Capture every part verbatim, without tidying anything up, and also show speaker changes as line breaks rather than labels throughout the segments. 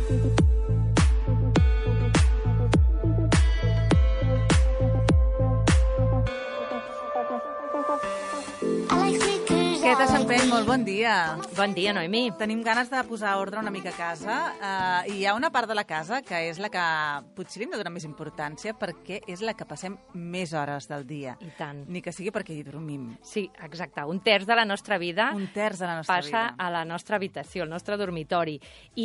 Quieta Sempell, molt bon dia.
Bon dia, Noemí.
Tenim ganes de posar ordre una mica a casa eh, i hi ha una part de la casa que és la que potser li hem de donar més importància perquè és la que passem més hores del dia.
I tant.
Ni que sigui perquè hi dormim.
Sí, exacte. Un terç de la nostra vida
Un terç de la nostra
passa
vida.
a la nostra habitació, al nostre dormitori.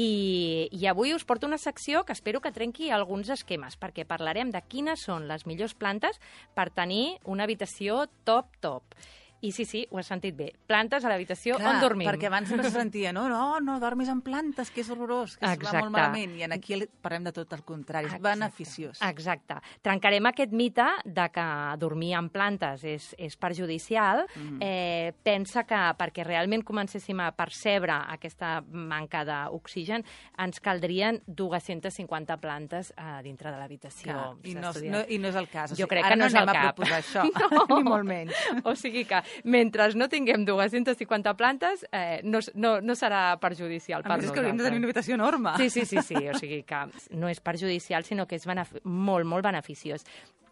I, I avui us porto una secció que espero que trenqui alguns esquemes, perquè parlarem de quines són les millors plantes per tenir una habitació top-top. I sí, sí, ho has sentit bé. Plantes a l'habitació on dormim.
Perquè abans sempre se sentia, no, no, no dormis en plantes, que és horrorós, que es va molt malament. I aquí parlem de tot el contrari, és beneficiós.
Exacte. Trencarem aquest mite de que dormir en plantes és, és perjudicial. Mm. Eh, pensa que perquè realment comencéssim a percebre aquesta manca d'oxigen, ens caldrien dues-centes cinquanta plantes a dintre de l'habitació.
I, no, no, I no és el cas.
Jo crec
Ara
que no és el
cap.
cap.
A proposar això,
no.
ni molt menys.
O sigui que mentre no tinguem dues-centes cinquanta plantes, eh, no, no, no serà perjudicial per
nosaltres. A més, és que hauríem de tenir una habitació enorme.
Sí, sí, sí, sí, o sigui que no és perjudicial, sinó que és molt, molt beneficiós.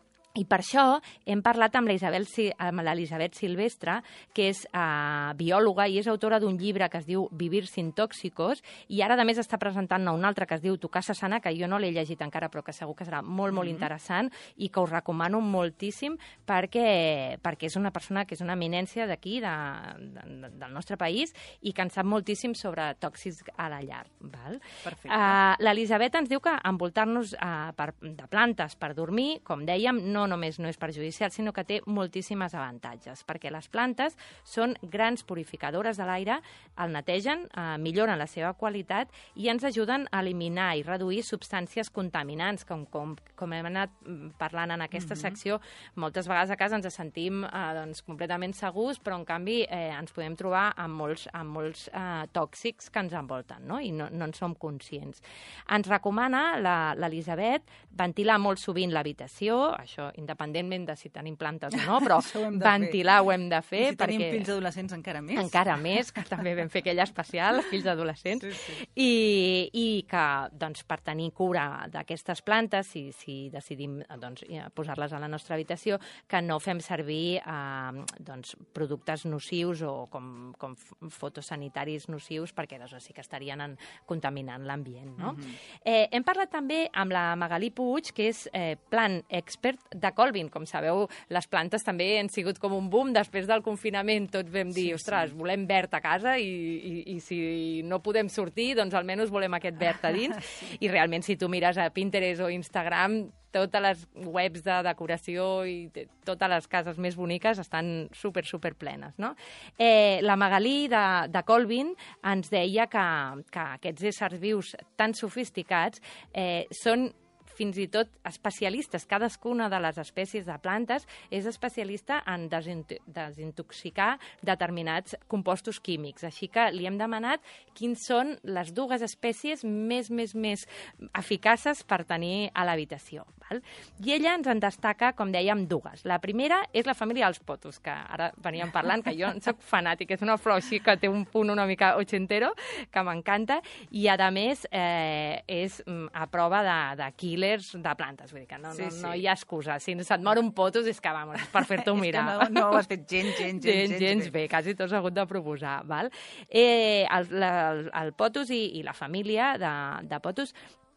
I per això hem parlat amb l'Elisabet Silvestre, que és uh, biòloga i és autora d'un llibre que es diu Vivir sin tóxicos, i ara, a més, està presentant-ne un altre que es diu Tu casa sana, que jo no l'he llegit encara, però que segur que serà molt, molt mm-hmm. interessant i que us recomano moltíssim perquè, perquè és una persona que és una eminència d'aquí, de, de, del nostre país, i que en sap moltíssim sobre tòxics a la llar. Val?
Perfecte.
Uh, L'Elisabet ens diu que envoltar-nos uh, per, de plantes per dormir, com dèiem, no no només no és perjudicial, sinó que té moltíssimes avantatges, perquè les plantes són grans purificadores de l'aire, el netegen, eh, milloren la seva qualitat i ens ajuden a eliminar i reduir substàncies contaminants, com, com, com hem anat parlant en aquesta mm-hmm. secció. Moltes vegades a casa ens sentim eh, doncs, completament segurs, però en canvi eh, ens podem trobar amb molts, amb molts eh, tòxics que ens envolten, no? I no, no en som conscients. Ens recomana l'Elisabet ventilar molt sovint l'habitació, això independentment de si tenim plantes o no, però ho ventilar fer. Ho hem de fer.
I si tenim fills adolescents encara més.
Encara més, que també vam fer aquella especial, fills adolescents, sí, sí. I, i que doncs, per tenir cura d'aquestes plantes, si, si decidim doncs, posar-les a la nostra habitació, que no fem servir eh, doncs, productes nocius o com, com fotosanitaris nocius, perquè doncs, sí que estarien en, contaminant l'ambient. No? Mm-hmm. eh, hem parlat també amb la Magalí Puig, que és eh, plant expert de Colvin. Com sabeu, les plantes també han sigut com un boom. Després del confinament tots vam dir, sí, ostres, sí. volem verd a casa i, i, i si no podem sortir, doncs almenys volem aquest verd a dins. Sí. I realment, si tu mires a Pinterest o Instagram, totes les webs de decoració i totes les cases més boniques estan super, super plenes, no? Eh, la Magalí de, de Colvin ens deia que, que aquests éssers vius tan sofisticats eh, són fins i tot especialistes. Cadascuna de les espècies de plantes és especialista en desintoxicar determinats compostos químics. Així que li hem demanat quins són les dues espècies més, més, més eficaces per tenir a l'habitació. Val? I ella ens en destaca, com dèiem, dues. La primera és la família dels potos, que ara veníem parlant, que jo en soc fanàtica. És una flor així que té un punt una mica ochentero, que m'encanta, i a més eh, és a prova de, de killer de plantes, vull dir que no, sí, no, sí. no hi ha excusa. Si se't mor un potos és que, vamos, per fer-t'ho mirar.
No, no ho has fet gens, gens, gens, gens,
gens, gens bé. bé. Quasi tots has hagut de proposar. Val? Eh, el, el, el potos i, i la família de, de potos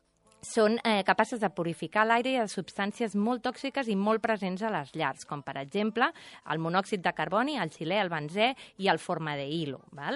són eh, capaces de purificar l'aire de substàncies molt tòxiques i molt presents a les llars, com per exemple el monòxid de carboni, el xilè, el benzè i el formaldehilo. Val?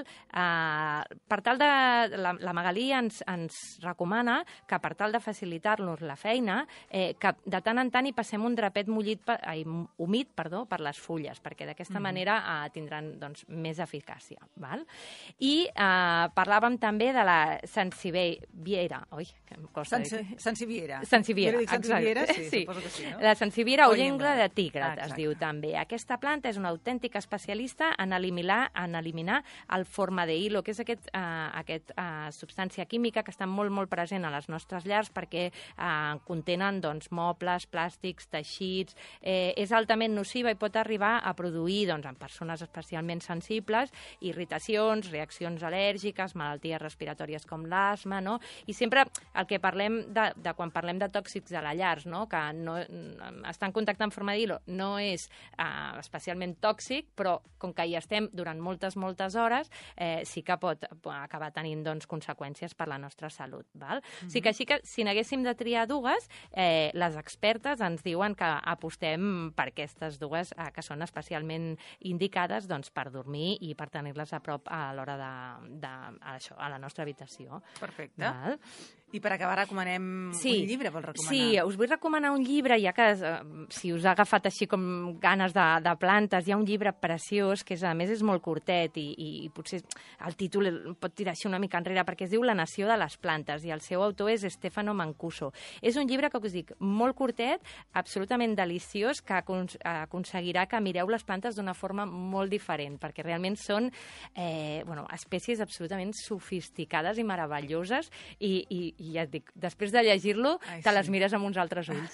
Eh, per tal de, la, la Magalí ens, ens recomana que per tal de facilitar-nos la feina, eh, que de tant en tant hi passem un drapet mullit, ai, humit perdó, per les fulles, perquè d'aquesta mm. manera eh, tindran doncs, més eficàcia. Val? I eh, parlàvem també de la Sansevieria. Oi, que em costa dir
Sensiviera.
Sensiviera,
sensiviera,
exacte.
sí, sí, suposo que sí, no?
La sensiviera o,
O
llengua
llengua.
de tigre,
Ah,
es
exacte.
diu també. Aquesta planta és un autèntic especialista en eliminar, en eliminar el formaldehid, que és aquest, uh, aquest uh, substància química que està molt, molt present a les nostres llars perquè uh, contenen doncs, mobles, plàstics, teixits. Eh, és altament nociva i pot arribar a produir doncs, en persones especialment sensibles irritacions, reaccions al·lèrgiques, malalties respiratòries com l'asma, no? I sempre el que parlem de, de quan parlem de tòxics a la llar, no? Que no, estar en contacte amb formaldehid no és uh, especialment tòxic, però com que hi estem durant moltes, moltes hores, eh, sí que pot acabar tenint doncs, conseqüències per la nostra salut. Val? Mm-hmm. O sigui que així que si n'haguéssim de triar dues, eh, les expertes ens diuen que apostem per aquestes dues eh, que són especialment indicades doncs, per dormir i per tenir-les a prop a l'hora de, de, a, això, a la nostra habitació.
Perfecte.
Val?
I per acabar recomanem
Sí.
un llibre, vols recomanar?
Sí, us vull recomanar un llibre, ja que eh, si us ha agafat així com ganes de, de plantes, hi ha un llibre preciós, que és, a més és molt curtet i, i, i potser el títol pot tirar així una mica enrere, perquè es diu La nació de les plantes i el seu autor és Stefano Mancuso. És un llibre que us dic molt curtet, absolutament deliciós, que acons aconseguirà que mireu les plantes d'una forma molt diferent, perquè realment són eh, bueno, espècies absolutament sofisticades i meravelloses i, i, i ja et dic, després de llegir-lo
Ai,
te
sí.
les mires amb uns altres ulls.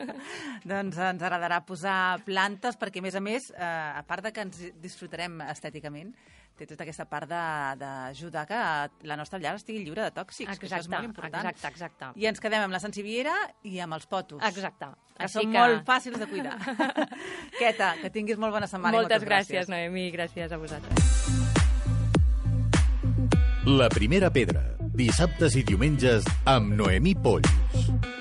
Doncs ens agradarà posar plantes perquè, a més a més, eh, a part de que ens disfrutarem estèticament, té tota aquesta part d'ajudar que la nostra llar estigui lliure de tòxics,
Exacte,
que això és molt important.
exacte, exacte.
I ens quedem amb la sensiviera i amb els potos.
Exacte.
Que
Així
són
que...
molt fàcils de cuidar. Queta, que tinguis molt bona setmana.
Moltes
i moltes gràcies.
gràcies, Noemi, gràcies a vosaltres.
La primera pedra, dissabtes i diumenges amb Noemí Polls.